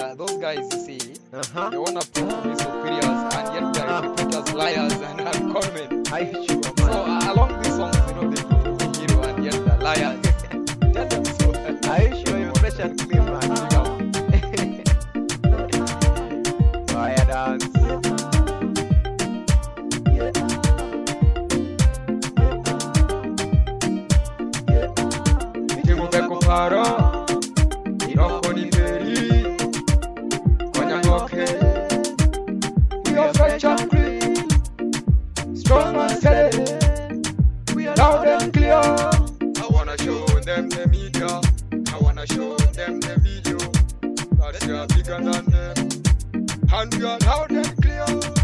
those guys, you see, Uh-huh. they wanna prove to be superiors, and yet they are reputed as liars and conmen. I hate you, So man. along these songs, they prove to be hero, and yet they're liars. Tell them so. I hate you, you're fresh and clean, man. Fire dance. Timubeko paro, iroko ni peri, konyangoke. We are fresh and clean, strong and steady, we are loud and clear. I wanna show them the media, I wanna show them the video, that we are bigger than them, and we are loud and clear.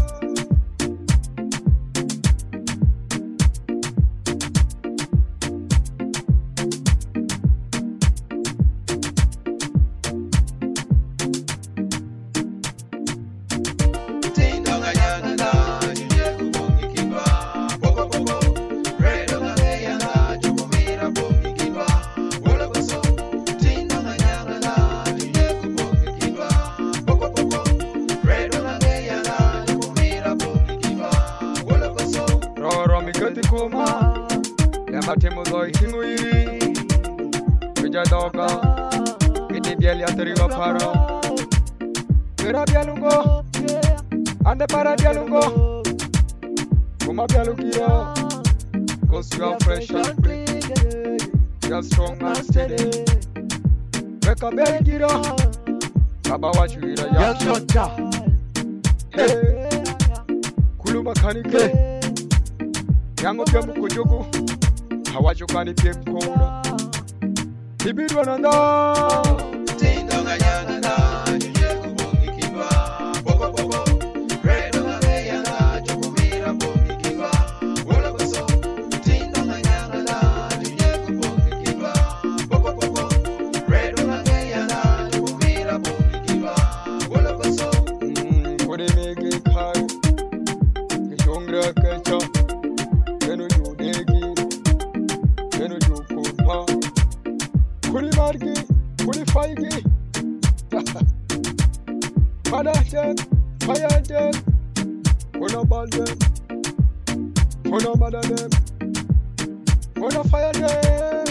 Kuma Yama temo zoi tingui Kuja doga Kiti bieli ateriwa paro Kira bialungo Ande para bialungo Kuma bialukiro Cause you are fresh and clean, you are strong and steady. Weka belgiro Baba wachira Young Shota. Hey Kuluma kanike Yango pia mkujugu hawachukani pia mkona Ibidwa na nda Tindonga nyanga na Juje kubongi kiba Boko boko Redo nga geya na Chukumira bongi kiba Wola koso Tindonga nyanga na Juje kubongi kiba Boko boko Redo nga geya na Chukumira bongi kiba Wola koso Kore mege kai Kishongra kecha Kuli margi, kuli faigi Madashen, fayajen Kuna balden Kuna madadem Kuna fayajen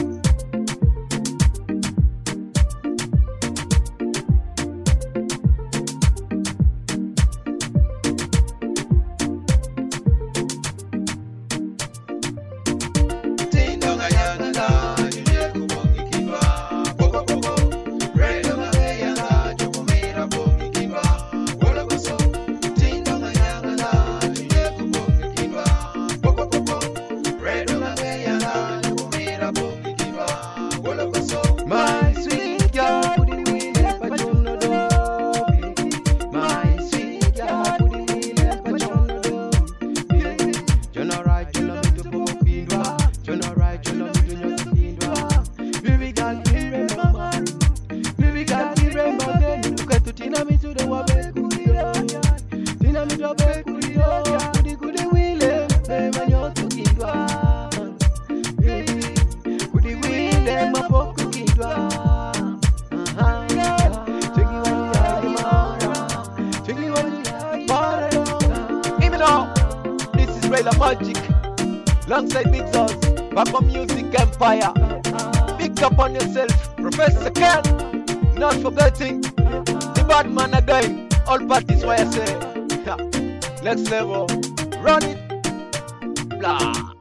My sweet girl, put it in the pachono do. My sweet girl, put it in the pachono do. Jono right, jono bitu pokindwa. Jono right, jono bitu nyokindwa. Baby girl, remember man. Baby girl, remember then. Look at tina mi to the wabe kudio. Tina mi to wabe kudio. Kudi kudi wile, baby nyoto kindwa. Kudi wile mapoko. This is Rayla Magic alongside Big Sauce, back on Music Empire. Big up on yourself, Professor Ken. Not forgetting the bad man again. All parties why I say next level. Run it. Blah.